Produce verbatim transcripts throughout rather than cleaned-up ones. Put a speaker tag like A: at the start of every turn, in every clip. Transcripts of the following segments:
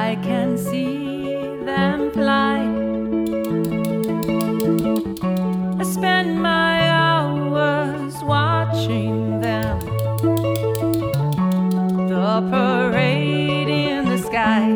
A: I can see them fly. I spend my hours watching them, the parade in the sky.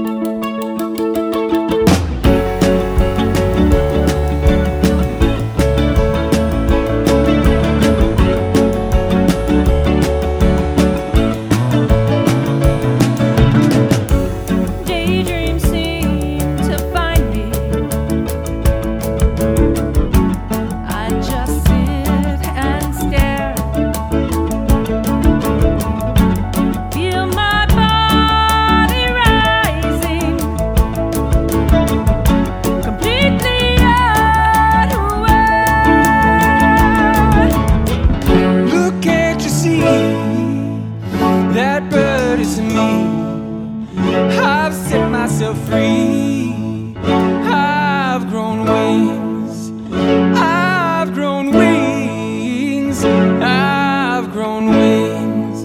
B: That bird is me. I've set myself free. I've grown wings. I've grown wings. I've grown wings.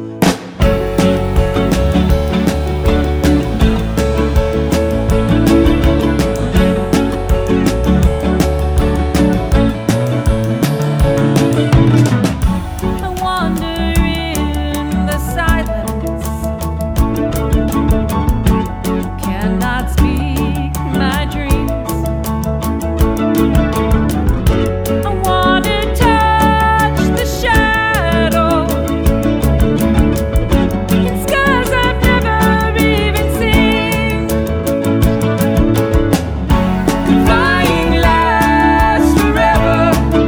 A: I wander in the silence, cannot speak my dreams. I want to touch the shadow in skies I've never even seen.
B: Flying lasts forever.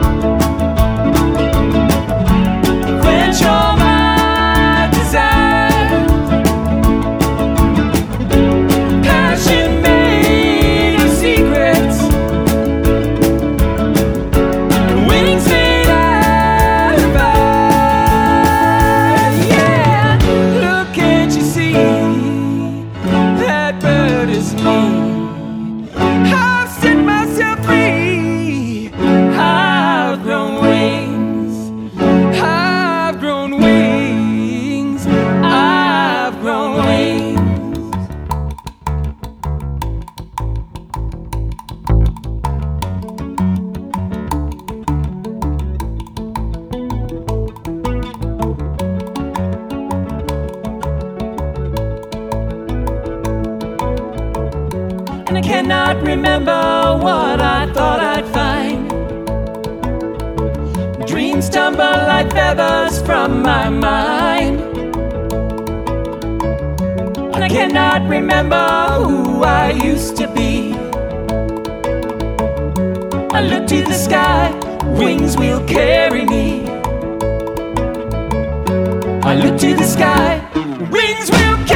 B: Quench all my desire. Passion made of secrets. Wings made out of fire. Yeah, look, can't you see? That bird is me. I've set myself free. I've grown wings. I've grown wings. I've grown wings.
A: And I cannot remember what I thought I'd find. Dreams tumble like feathers from my mind, and I cannot remember who I used to be. I look to the sky, wings will carry me. I look to the sky, wings will carry me.